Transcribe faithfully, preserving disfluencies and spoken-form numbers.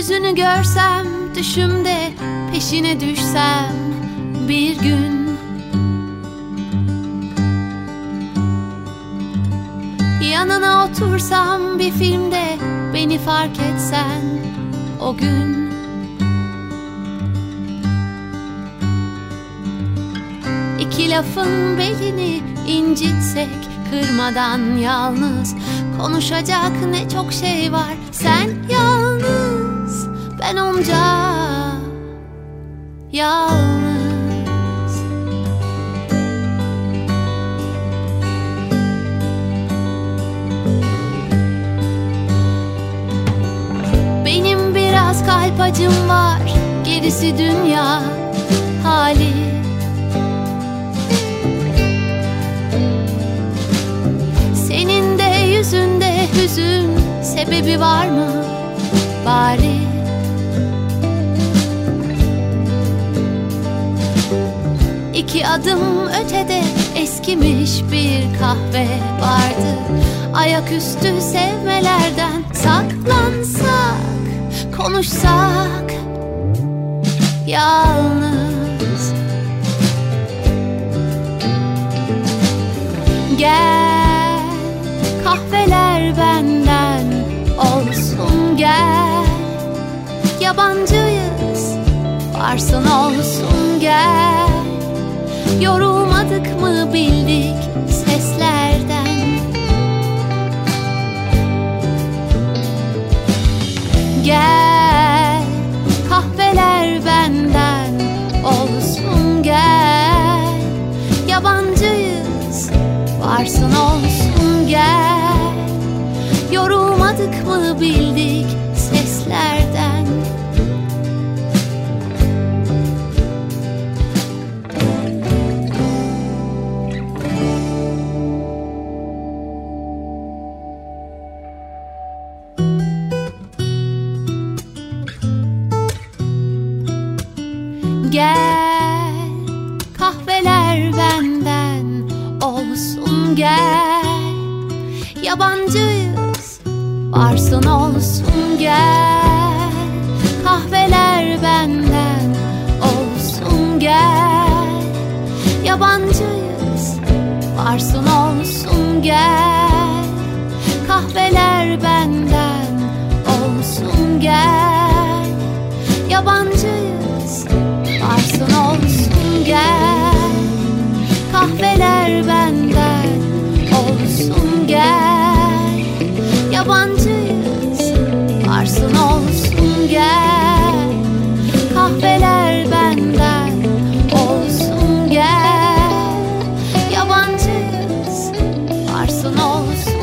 Yüzünü görsem düşümde, peşine düşsem bir gün. Yanına otursam bir filmde, beni fark etsen o gün. İki lafın belini incitsek, kırmadan yalnız konuşacak ne çok şey var. Sen yalnız, ben onca yalnız. Benim biraz kalp acım var, gerisi dünya hali. Senin de yüzünde hüzün, sebebi var mı bari? İki adım ötede eskimiş bir kahve vardı. Ayaküstü sevmelerden saklansak, konuşsak yalnız. Gel, kahveler benden olsun gel. Yabancıyız, varsın olsun gel. Yorulmadık mı bildik seslerden? Gel, kahveler benden olsun gel. Yabancıyız, varsın olsun gel. Yorulmadık mı bildik seslerden? Gel, kahveler benden olsun gel. Yabancıyız, varsın olsun gel. Kahveler benden olsun gel. Yabancıyız, varsın olsun gel. Kahveler benden olsun gel. Yabancıyız, varsın olsun gel. Kahveler benden olsun gel. Yabancıyız, varsın olsun gel. Kahveler benden olsun gel. Yabancıyız, varsın olsun